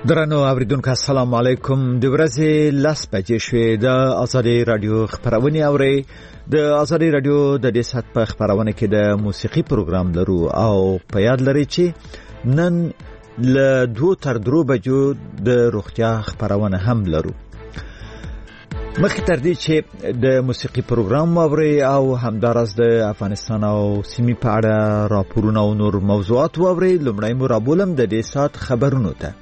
درنو اوریدونکو السلام علیکم. د ورځې 10 بجې شوې. د آزادي رادیو خبرونه اوري. د آزادي رادیو د دې سات په خبرونه کې د موسیقي پروګرام لرو او په یاد لري چې نن له 2 تر 3 بجو د روغتیا خبرونه هم لرو. مخکې تر دې چې د موسیقي پروګرام اوري او همدارس د افغانستان او سیمې په اړه راپورونه او نور موضوعات اوري، لومړی مو رابولم د دې سات خبرونو ته.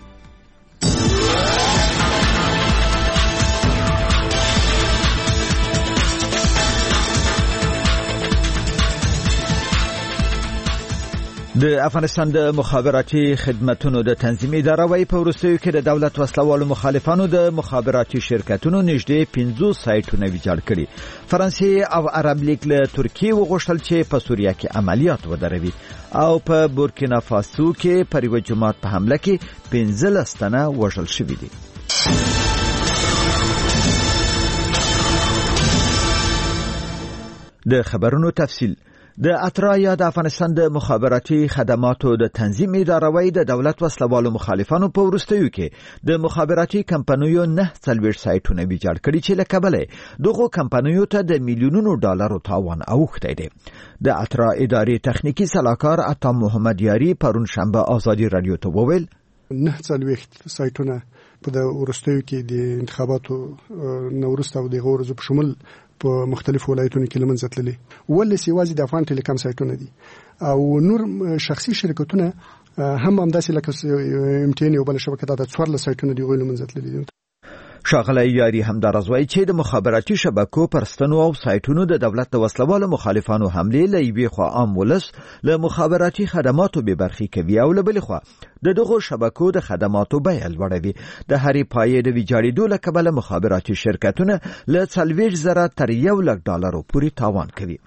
د افغانستان د مخابراتي خدماتو د تنظیم اداره وايي په وروستیو کې د دولت وسلوالو مخالفانو د مخابراتي شرکتونو نږدې 50 سایټونه ویجاړ کړي. فرانسې او عرب لیگ له ترکیه وغوښتل چې په سوریه کې عملیات ودروي او په بورکینا فاسو کې پر یو جماعت په حمله کې 15 تنه وژل شوي دي. د خبرونو تفصیل. د اترا یا د افغانستان د مخابراتي خدماتو د تنظیم اداره وايي د دولت وسلوالو مخالفانو په وروستیو کې د مخابراتي کمپنیو 9 سایټونه ویجاړ کړي چې له کبله دغه کمپنیو ته د میلیونونو ډالرو تاوان اوښتی دی. د اترا ادارې تخنیکی صلاحکار عطا محمد یاری پرون شنبه آزادي رادیو ته وویل 9 سایټونه په د وروستیو کې د انتخاباتو نورسته او د غورزو په شمول په مختلفو ولایتونو کې لمنځه تللي. ولې سیوازي د افغان ټیلیکام سایټونه دي او نور شخصي شرکتونه هم همداسې لکه MTN یو بل شبکه د 14 سایټونه دی غوښنه لمنځه تللي دي. شاغله یاری همدارز وايي چې د مخابراتي شبکو پرستنو او سایټونو د دولت د وسلوالو مخالفانو حمله لایوي خو عام ولس له مخابراتي خدماتو به برخي کوي او له بل خو دغه شبکو د خدماتو بیه لوړوي. د هری پایې د ویجاړېدو له کبله مخابراتي شرکتونه له 40,000 تر 1,00,000 ډالرو پورې تاوان کوي.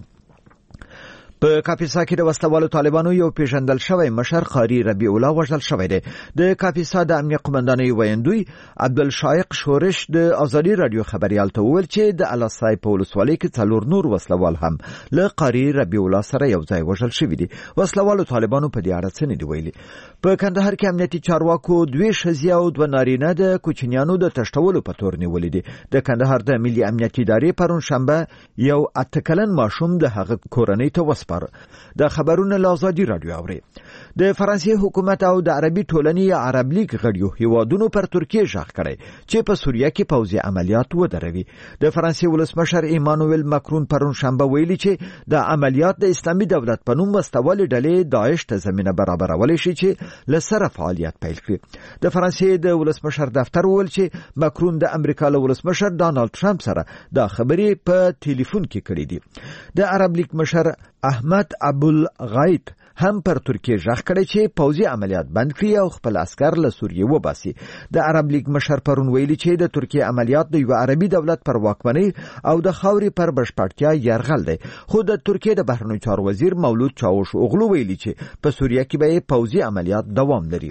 په کاپیسا کې د وسلوالو طالبانو یو پیژندل شوی مشر قاری ربیع الله وژل شوی دی. د کاپیسا د امنیت قومندانۍ ویندوی عبدالشایق شورش د آزادي رادیو خبريال ته وویل چې د الاسای په ولسوالۍ کې 4 نور وسلوال هم له قاری ربیع الله سره یو ځای وژل شوی دي. وسلوالو طالبانو په دې اړه څه نه دی ویلي. په کندهار کې امنیتي چارواکو 2 ښځې او 2 نارینه د کوچنیانو د تشتولو په تور نیولې دي. د کندهار د ملي امنیت ادارې پرون شنبه یو 8 کلن ماشوم د هغه کورنۍ ته وسپاره. د خبرونو له آزادي رادیو اوري. د فرانسې حکومت او د عربي ټولنې عرب لیگ غړیو هیوادونو پر ترکیه ژغ کړي چې په سوریه کې پوځي عملیات ودروي. د فرانسې ولسمشر ایمانوئل ماکرون پرون شنبه ویلي چې د عملیات د اسلامي دولت په نوم مستول ډلې داعش ته زمينه برابرول شي چې لسره فعالیت پیل کړي. د فرانسې د ولسمشر دفتر ویل چې ماکرون د امریکا له ولسمشر ډانلډ ټرمپ سره د خبرې په ټلیفون کې کړې دي. د عرب لیگ مشر احمد ابوالغایط هم پر ترکیه ژغ کړی چې پوځي عملیات بند کړي او خپل عسكر له سوریه وباسي. د عرب لیگ مشر پرون ویلي چې د ترکیه عملیات د یو عربي دولت پر واکمنۍ او د خاوري پر بشپړتیا یرغل دی. خو د ترکیه د بهرنیو چارو وزیر مولود چاوش اوغلو ویلي چې په سوریه کې به پوځي عملیات دوام لري.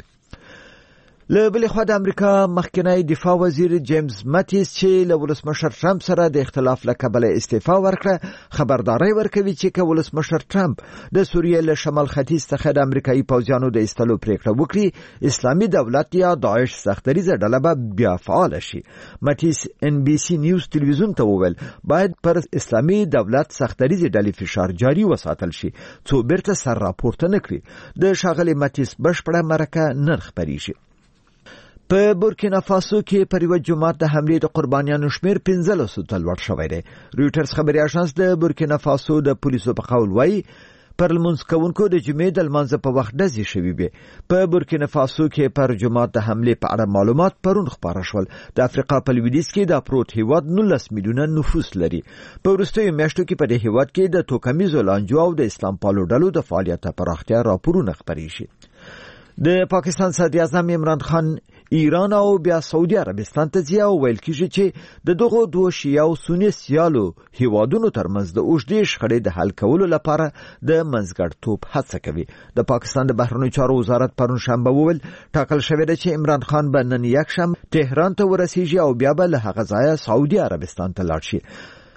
له بل خوا د امریکا مخکنی دفاع وزیر جیمز ماتیس چې له ولسمشر ټرمپ سره د اختلاف له کبله استعفا ورکړه خبرداري ورکوي چې که ولسمشر ټرمپ د سوریه له شمال ختیځ څخه د امریکایي پوځیانو د ایستلو پریکړه وکړي اسلامي دولت یا داعش سختریزه ډله به بیا فعال شي. ماتیس NBC نیوز تلویزیون ته وویل باید پر اسلامي دولت سختریزه ډلې فشار جاري وساتل شي څو بیرته سر راپورته نکړي. د شاغلي ماتیس بشپړه مرکه نرخ پریشي. په بورکینا فاسو کې پر یو جماعت د حمله د قربانیانو شمیر 15 ته لوړ شوی دی. رويټرز خبري اژانس د بورکینا فاسو د پولیسو په قول وایي پر لمونځ کوونکو د جمعې د لمانځه په وخت ډزې شوې وي. په بورکینا فاسو کې پر جماعت د حمله په اړه معلومات پرون خبره شول. د افریقا په لویدیځ کې د پروت هیواد 19 میلیونه نفوس لري. په وروستیو میاشتو کې په دې هیواد کې د توکمیزو لانجو او د اسلام پالو ډلو د فعالیت پراختیا راپورونه خبري شي. د پاکستان صدر اعظم عمران خان ایران او بیا سعودي عربستان ته ځي او ویل کیږي چې د دغه دوه شیعه او سنی سیالو هیوادونو ترمنځ د اوږدې شخړې د حل کولو لپاره د منځګړیتوب هڅه کوي. د پاکستان د بهرنیو چارو وزارت پرون شنبه وویل ټاکل شوی دی چې عمران خان به نن یکشنبه تهران ته ورسیږي او بیا به له هغه ځایه سعودي عربستان ته لاړ شي.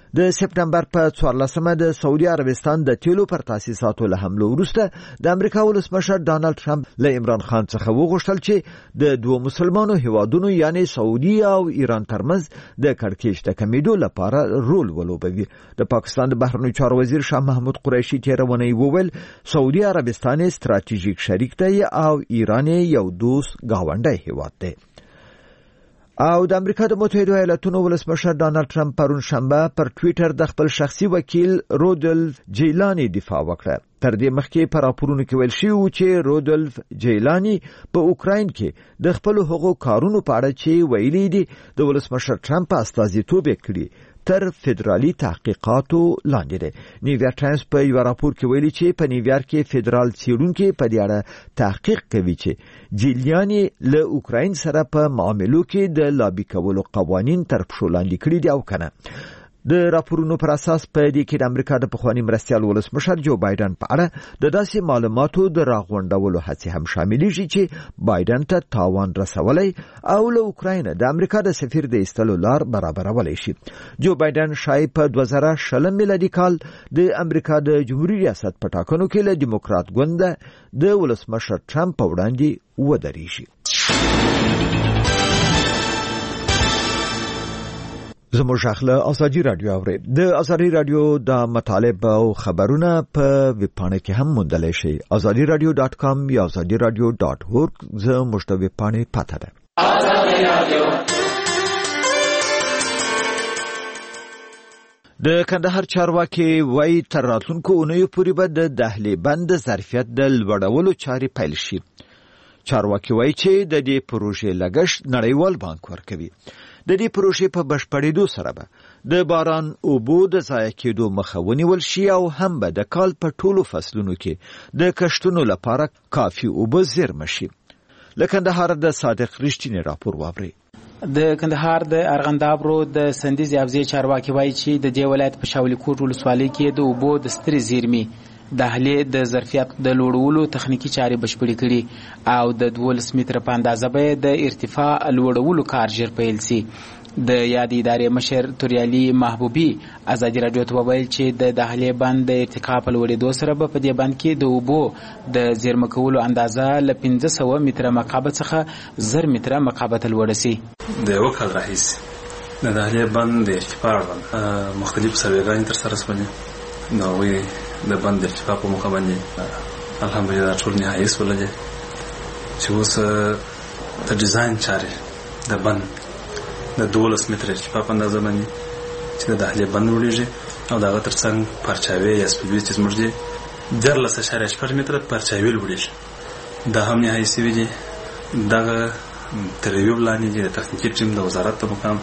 د سپتمبر په 14مه د سعودي عربستان د تیلو پر تاسیساتو له حملو وروسته د امریکا ولسمشر ډانلډ ټرمپ له عمران خان څخه وغوښتل چې د دوه مسلمانو هیوادونو یعنی سعودي او ایران ترمنځ د کړکېچ د کمیدو لپاره رول ولوبوي. د پاکستان د بهرنیو چارو وزیر شاه محمود قریشي تېره اونۍ وویل سعودي عربستان ستراتیژیک شریک دی او ایران یو دوست ګاونډی هیواد دی. او د امریکا د متحده ایالاتونو ولسمشر ډانلډ ټرمپ پرون شنبه پر ټویټر د خپل شخصي وکیل رودولف جیلانی دفاع وکړه. تر دې مخکې په راپورونو کې ویل شوی و چې رودولف جیلانی په اوکراین کې د خپل هغو کارونو په اړه چې ویلي دي د ولسمشر ټرمپ استازیتوب کړی تر فدرالي تحقیقاتو لاندې دی. نیویارک ټایمز په یو راپور کې ویلي چې په نیویارک کې فدرال څېړونکي په دې اړه تحقیق کوي چې جیلیانی له اوکراین سره په معاملو کې د لابي کولو قوانین تر پښو لاندې کړي دي او کنه. د راپورونو پر اساس په دې کې د امریکا د پخوانی مرستیال ولسمشر جو بایدن په اړه د داسې معلوماتو د راغونډولو هڅې هم شاملېږي چې بایدن ته تاوان رسولی او له اوکراین د امریکا د سفیر د ایستلو لار برابرولی شي. جو بایدن شاید په 2020 میلادي کال د امریکا د جمهوریت ریاست په ټاکنو کې له دیموکرات ګوند د ولسمشر ټرمپ په وړاندې ودرېږي. زموږ شاخله ازادي رادیو اوري. د ازادي رادیو د مطالب او خبرونه په ویبپاڼه کې هم موندلی شئ. azadiradio.com یا azadiradio.org زموږ د ویبپاڼې پته ده. د کندهار چارواکي وایي تر راتلونکو اونیو پورې به د دهلې بند ظرفیت د لوړولو چارې پیل شي. چارواکي وایي چې د دې پروژې لګښت نړیوال بانک ورکوي. د دې پروژې په بشپړېدو سره به د باران اوبو د ضایع کېدو مخه ونیول شي او هم به د کال په ټولو فصلونو کې د کښتونو لپاره کافي اوبه زیرمه شي. له کندهار د صادق رښتینی راپور واورئ. د کندهار د ارغنداب رود د سندیز یابزې چارواکي وایي چې د دې ولایت په شاولي کوټ ولسوالۍ کې د اوبو د سترې زیرمې دهلې د ظرفیت د لوړولو تخنیکی چارې بشپړې کړي او د 12 متره په اندازه به د ارتفاع لوړولو کار ژر پیل شي. د یاد ادارې مشر توریالي محبوبي ازادي رادیو ته وویل چې د دهلې بند د ارتقا په لوړېدو سره به په دې بند کې د اوبو د زیرمه کولو اندازه له 1500 متره مکعب څخه 1000 متره مکعب ته لوړه شي. د یو کال راهیسې د دهلې بند د ارتفاع مختلف سروېګانې ترسره شولې. نو د بند ارتفاع په موخه باندې الحمدلله ټول نهایي شولې چې اوس د ډیزاین چارې د بند د 12 متره ارتفاع په اندازه باندې چې د دهلې بند وړيږي او دغه ترڅنګ پرچاوي یا سپیوي چې زموږ دي 14.8 متره پرچاوي وړيږي. دا هم نهایي شوی دی. دغه تر یو لاندې د تخنیکي ټیم د وزارت په مقام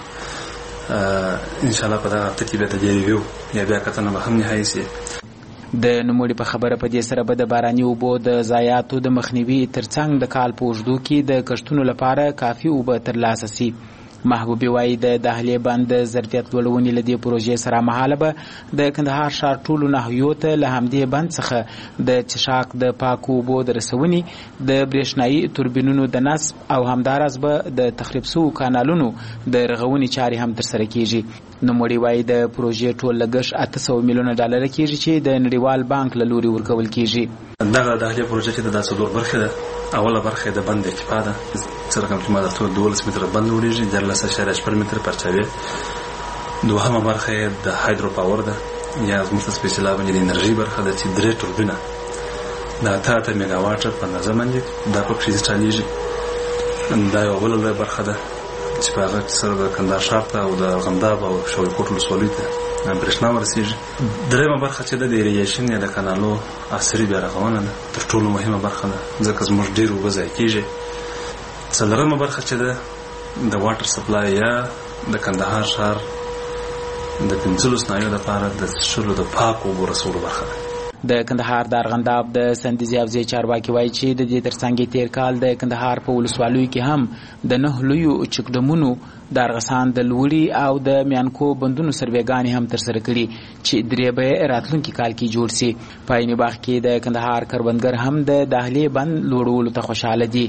ان شاء الله په دغه هفته کې به د ریویو یا بیا کتنه به هم نهایي شي. د نوموړي په خبره په دې سره به د باراني اوبو د ضایعاتو د مخنیوي ترڅنګ د کال په اوږدو کې د کښتونو لپاره کافي اوبه ترلاسه شي. محبوبي وایي د دهلې بند د ظرفیت لوړونې له دې پروژې سره مهاله به د کندهار ښار ټولو ناحیو ته له همدې بند څخه د چشاک د پاکو اوبو د رسونې د برېښنایي توربینونو د نصب او همداراز به د تخریب شوو کانالونو د رغونې چارې هم ترسره کیږي. نوموړي وایي د پروژې ټول لګښت 800 میلیونه ډالر کیږي چې د نړیوال بانک له لوري ورکول کیږي. دغه دهلې پروژه چې د 10 برخه ده. اوله برخه د بند ارتفاع ده. څرګند چې ماده 12 متره بند وړيږي 14.8 متره پرچاوي. دوهمه برخه د هایدرو پاور ده یا زموږ سپیشل باندې د انرژي برخه ده چې 3 توربینه دا 8 میگا واټ په اندازه باندې دا په کې چاليږي. دا یو بل برخه ده چې په هغه سره د کندهار ښار ته او د ارغنداب او شاولي کوټ ولسوالۍ ته برېښنا ورسیږي. درېمه برخه چې د ایریګیشن یا د کانالو عصري بیا رغونه ده تر ټولو مهمه برخه ده ځکه زموږ ډېر اوبه ضایع کېږي. څلورمه برخه چې ده د واټر سپلای یا د کندهار ښار د 15 نایو لپاره د څښلو د پاکو اوبو رسولو برخه ده. د کندهار د ارغنداب د سندیز یابزې چارواکي وایي چې د دې ترڅنګ تیر کال د کندهار په ولسوالیو کې هم د 9 لویو چکډمونو د ارغسان د لوړي او د میانکو بندونو سروېګانې هم ترسره کړي چې درې به راتلونکي کال کې جوړ شي. په عین باغ کې د کندهار کروندګر هم د دهلې بند لوړولو ته خوشاله دي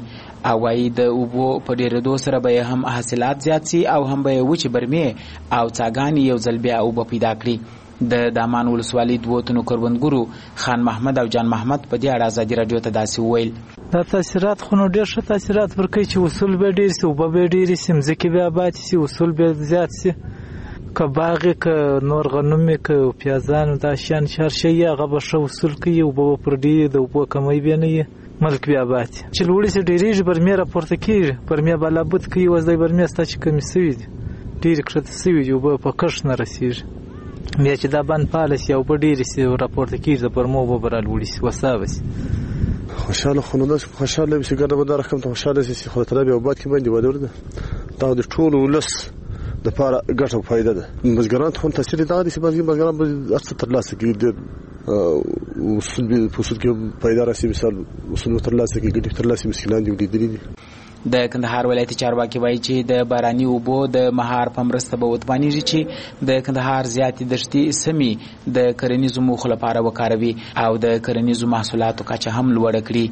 او وايي د اوبو په ډیرېدو سره به هم حاصلات زیات سي او هم به وچې برمې او څاګانې یو ځل بیا اوبه پیدا کړي. د دامان ولسوالۍ دوو تنو کروندګرو خان محمد او جان محمد په دې اړه ازادي راډیو ته داسې وویل: دا تاثیرات خو نو ډېر ښه تاثیرات ورکوي چې اصول به ډېر سي، اوبه به ډېرې سي، مځکې به آباد سي، اصول به زیات سي. که باغ یې که نور غنم یې که پیازانو دا شیان هر شی یې هغه به ښه اصول کوي، اوبه به پر ډېرې د اوبو کمی به نه وي، ملک بیا آباد سي. چې لوړې سي ډېرېږي برمې راپورته کېږي، برمې به لابد کوي. اوس دی برمې ستا چې کمې سوي دي، ډېرې کښته سوي دي، اوبه په کښت نه رسېږي. بیا چې دا بند فعاله سي او اوبه ډېرې سي راپورته کېږي، د برمو اوبه به رالوړې سي، وسابه سي. خوشحاله خو نو داسې خوشحاله وي چې ګڼه بنده رقم ته خوشحاله سي چې خدای تعالی بیا آباد کړي باندې واده ده. دا د ټولو ولس دپاره ګټه او فایده ده. بزګران ته خو تاثیر دغه دی چې بزګران به هر څه ترلاسه کړي، د اصول په اصول کې پیدا راسي، مثال اصول ترلاسه کړي، ګټې ترلاسه مشکلات دي لیدلي دي. د کندهار ولایتي چارواکي وایي چې د باراني اوبو د مهار په مرسته به وتوانیږي چې د کندهار زیاتې دښتې سیمې د کرنیزو موخو لپاره وکاروي او د کرنیزو محصولاتو کچه هم لوړه کړي.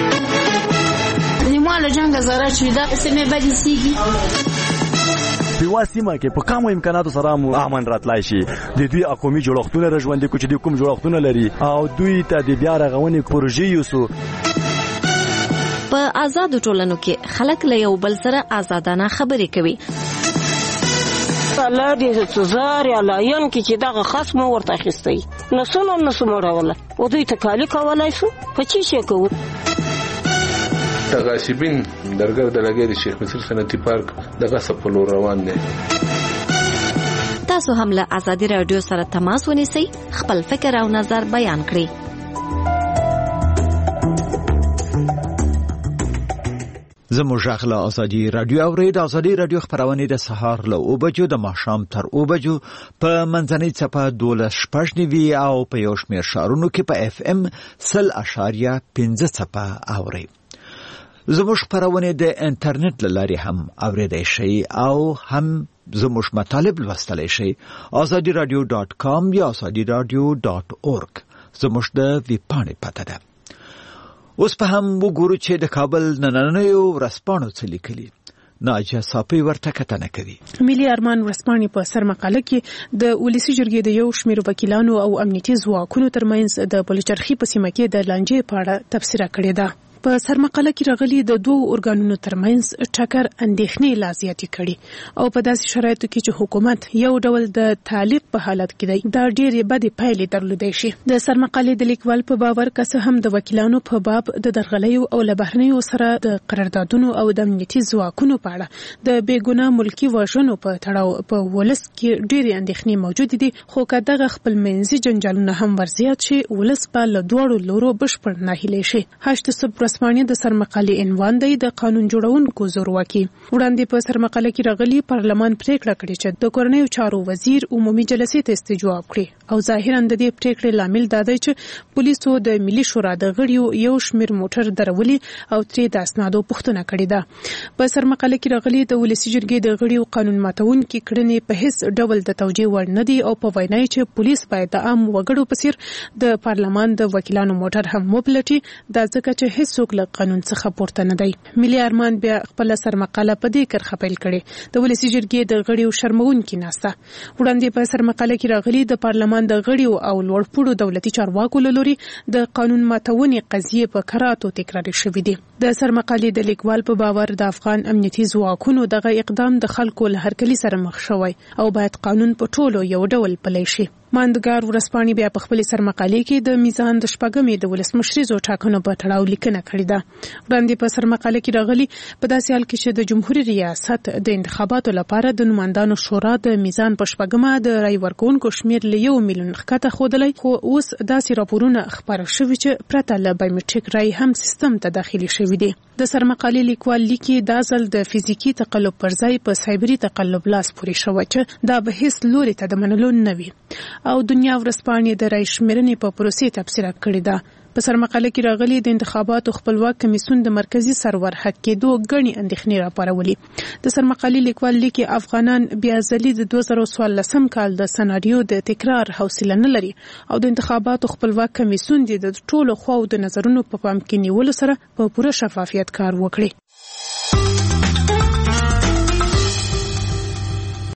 نیماله جنګ زره چې دا سیمې بدې سیږي په واسمه کې په کومو امکاناتو سره مو امن راتلای شي. د دوی قومي جوړښتونه راژوندي کو چې د کوم جوړښتونه لري او دوی ته د بیا رغونې پروژې یوسو. په آزادو ټولنو کې خلک له یو بل سره آزادانه خبرې کوي. الله دې تزار یا لاین کې چې دغه خاص مو ورته اخیستی نسو مړوله او دوی ته کالی کولای شو په چی شي کوو. تغاسبین درګر د لګې د شیخ مصر صنعتي پارک دغه سپلو روان دي. تاسو هم له ازادي رادیو سره تماس ونیسئ، خپل فکر او نظر بیان کړئ. زموږ غږ له ازادي رادیو اورید. ازادي رادیو خبرونه د سهار له 9 بجو د ماښام تر 9 بجو په منځنۍ څپه 12:15 او په یو شمېر ښارونو کې په FM 100.5 څپه اوري. زموږ خبرونه د انټرنیټ له لارې هم اوریدای شئ او هم زموږ مطالب لوستلی شئ. azadiradio.com یا azadiradio.org زموږ د ویب پاڼې پته ده. اوس په هم وګورو چې د کابل نننیو ورځپاڼو څه لیکلي. ناجیه صافی ورته کتنه کوي. ملي ارمان ورځپاڼې په سرمقاله کې د ولسي جرګې د یو شمېر وکیلانو او امنیتي ځواکونو ترمنځ د بلوچرخي په سیمه کې د لانجې په اړه تبصره کړې ده. په سرمقاله کې راغلي د دوه ارګانونو ترمنځ ټکر اندېښنې لا زیاتې کړي او په داسې شرایطو کې چې حکومت یو ډول د تعلیق په حالت کې دی، دا ډېرې بدې پایلې درلودای شي. د سرمقالې د لیکوال په باور که څه هم د وکیلانو په باب د درغلیو او له بهرنیو سره د قراردادونو او د امنیتي ځواکونو په اړه د بېګناه ملکي وژنو په تړاو په ولس کې ډېرې اندېښنې موجودې دي، خو که دغه خپلمنځي جنجالونه هم ورزیات شي، ولس به له دواړو لورو بشپړ ناهیلی شي. ورځپاڼې د سرمقالې عنوان دی د قانون جوړونکو زورواکي. وړاندې په سرمقاله کې راغلي پارلمان پریکړه کړې چې د کورنیو چارو وزیر عمومي جلسې ته استجواب کړي او ظاهرا د دې پریکړې لامل دا دی چې پولیسو د ملي شورا د غړیو یو شمېر موټر درولي او ترې د اسنادو پوښتنه کړې ده. په سرمقاله کې راغلي د ولسي جرګې د غړیو قانون ماتونکي کړنې په هیڅ ډول د توجیه وړ نه دي او په وینا یې چې پولیس باید د عام وګړو په څیر د پارلمان د وکیلانو موټر هم وپلټي، دا ځکه چې هیڅوک له قانون څخه پورته نه دی. ملي ارمان بیا خپل سرمقاله په دې کرخه پیل کړي د ولسي جرګې د غړیو شرمونکي ناسته. وړاندې په سرمقاله کې راغلي د پارلمان د غړیو او لوړپوړو دولتي چارواکو له لوري د قانون ماتونې قضیې په کراتو تکراري شوې دي. د سرمقالې د لیکوال په باور د افغان امنیتي ځواکونو دغه اقدام د خلکو له هرکلي سره مخ شوی او باید قانون په ټولو یو ډول پلی شي. ماندګار ورځپاڼې بیا په خپل سرمقالې کې د میزان د شپږمې د ولسمشریزو ټاکنو په تړاو لیکنه کړې ده. وړاندې په سرمقاله کې راغلي په داسې حال کې چې د جمهوریت ریاست د انتخاباتو لپاره د نمائندانو شورا د میزان په شپږمه د رای ورکوونکو شمېر له 1 میلیون ښکته ښودلی، خو اوس داسې راپورونه خپاره شوي چې پرته له بایومټریک رای هم سیستم ته داخلي شوي دي. د سرمقالې لیکوال لیکي دا ځل د فزیکي تقلب پر ځای په سایبري تقلب لاس پورې شوی چې دا به هیڅ لوري ته د منلو نه وي. او دنیا ورځپاڼې د رای شمیرنې په پروسې تبصره کړې ده. په سرمقاله کې راغلي د انتخاباتو خپلواک کمیسیون د مرکزی سرور حق کېدو غني اندېښنې راپارولي. د سرمقالې لیکوال لیکي افغانان بیا ځلې د 2014 کال د سناریو د تکرار حوصله نه لري او د انتخاباتو خپلواک کمیسیون د ټولو خواو د نظرونو په پام کې نیولو سره په پوره شفافیت کار وکړي.